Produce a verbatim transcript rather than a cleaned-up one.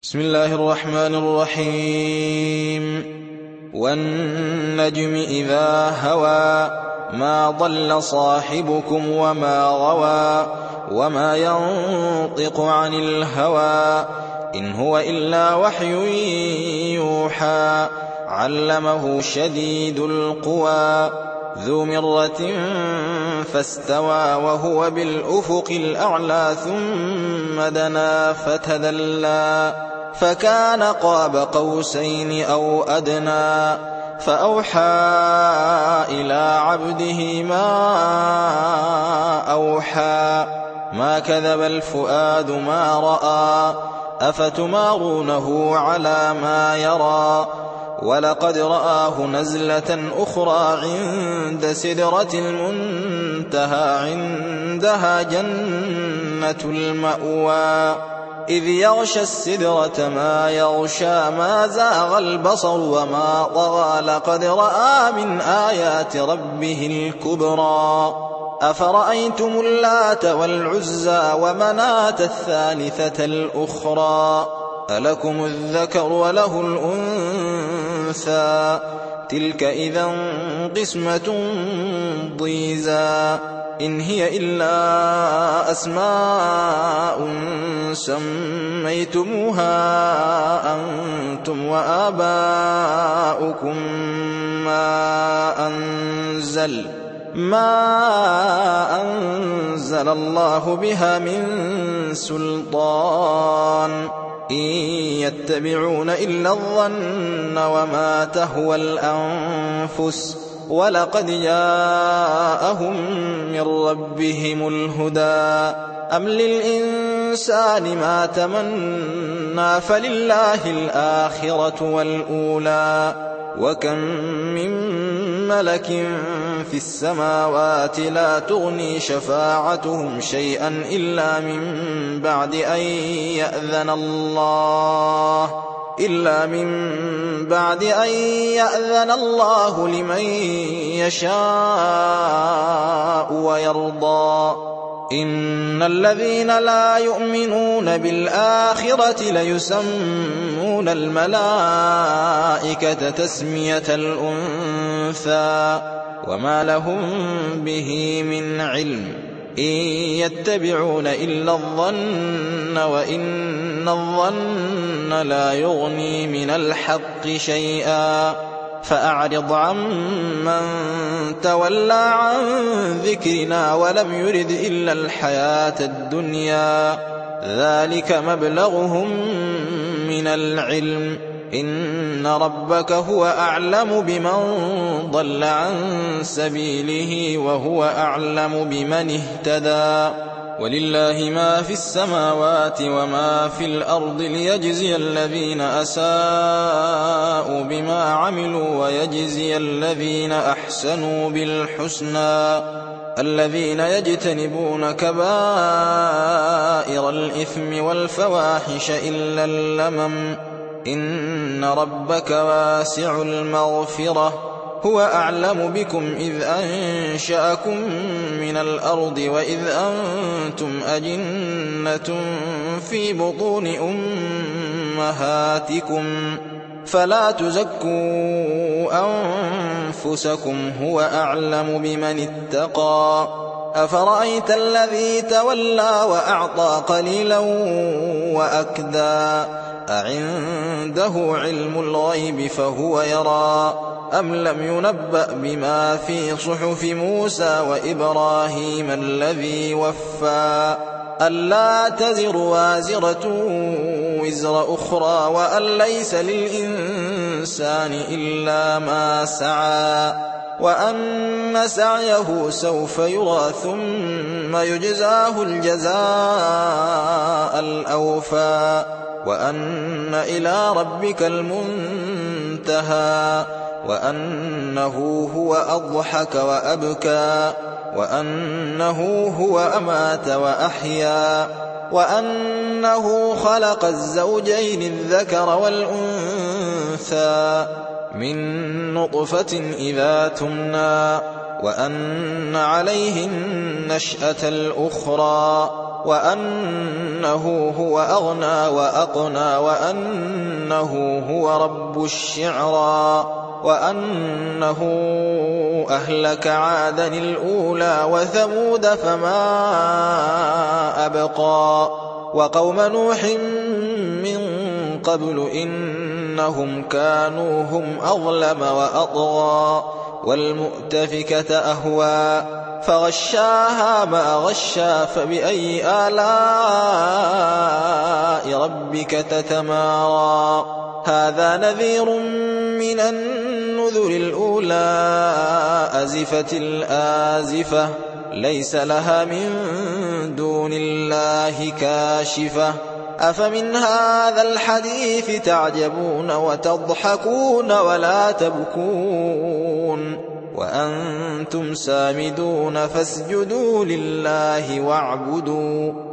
بسم الله الرحمن الرحيم والنجم إذا هوى ما ضل صاحبكم وما غوى وما ينطق عن الهوى إن هو إلا وحي يوحى علمه شديد القوى ذو مرة فاستوى وهو بالأفق الأعلى ثم دنا فتدلى فكان قاب قوسين أو أدنى فأوحى إلى عبده ما أوحى ما كذب الفؤاد ما رأى أفتمارونه على ما يرى ولقد رآه نزلة أخرى عند سدرة المنتهى عندها جنة المأوى إذ يغشى السدرة ما يغشى ما زاغ البصر وما طغى لقد رأى من آيات ربه الكبرى أفرأيتم اللات والعزى ومناة الثالثة الأخرى ألكم الذكر وله الأنثى تلك إذا قسمة ضيزى إن هي إلا أسماء سميتموها أنتم وآباؤكم ما أنزل ما أنزل الله بها من سلطان إن يتبعون إلا الظن وما تهوى الأنفس ولقد جاءهم من ربهم الهدى أم للإنسان ما تمنى فلله الآخرة والأولى وكم من ملك في السماوات لا تغني شفاعتهم شيئا إلا من بعد أن يأذن الله إلا من بعد أن يأذن الله لمن يشاء ويرضى إن الذين لا يؤمنون بالآخرة ليسمون الملائكة تسمية الأنثى وما لهم به من علم إن يتبعون إلا الظن وإن الظن لا يغني من الحق شيئا فأعرض عمن تولى عن ذكرنا ولم يرد إلا الحياة الدنيا ذلك مبلغهم من العلم إن ربك هو أعلم بمن ضل عن سبيله وهو أعلم بمن اهتدى ولله ما في السماوات وما في الأرض ليجزي الذين أساءوا بما عملوا ويجزي الذين أحسنوا بالحسنى الذين يجتنبون كبائر الإثم والفواحش إلا اللمم إن ربك واسع المغفرة هو أعلم بكم إذ أنشأكم من الأرض وإذ أنتم أجنة في بطون أمهاتكم فلا تزكوا أنفسكم هو أعلم بمن اتقى أفرأيت الذي تولى وأعطى قليلا وأكدى أعنده علم الغيب فهو يرى أم لم ينبأ بما في صحف موسى وإبراهيم الذي وفى ألا تزر وازرة وزر أخرى وأن ليس للإنسان إلا ما سعى وأن سعيه سوف يرى ثم يجزاه الجزاء الأوفى وأن إلى ربك المنتهى وأنه هو أضحك وأبكى وأنه هو أمات وأحيا وأنه خلق الزوجين الذكر والأنثى من نطفة إذا تمنى وأن عليه النشأة الأخرى وأنه هو أغنى وأقنى وأنه هو رب الشعرى وأنه أهلك عادا الأولى وثمود فما أبقى وقوم نوح من قبل إنهم كانوا هم أظلم وأطغى والمؤتفكة أهوى فغشاها ما غشى فبأي آلاء ربك تتمارى هذا نذير من النذر الأولى أزفت الآزفة ليس لها من دون الله كاشفة أفمن هذا الحديث تعجبون وتضحكون ولا تبكون وأنتم سامدون فاسجدوا لله واعبدوا